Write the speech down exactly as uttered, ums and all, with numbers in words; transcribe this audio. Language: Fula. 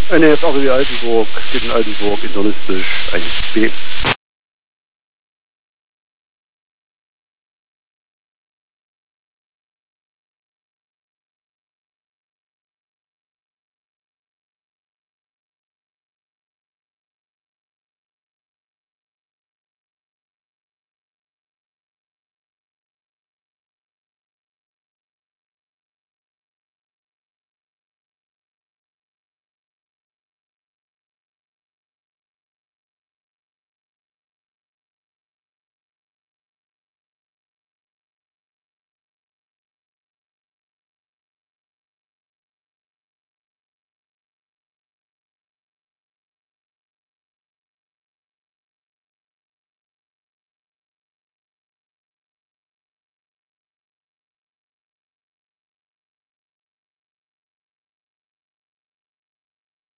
N F A R I Altenburg, geht in Altenburg, internistisch, eins B.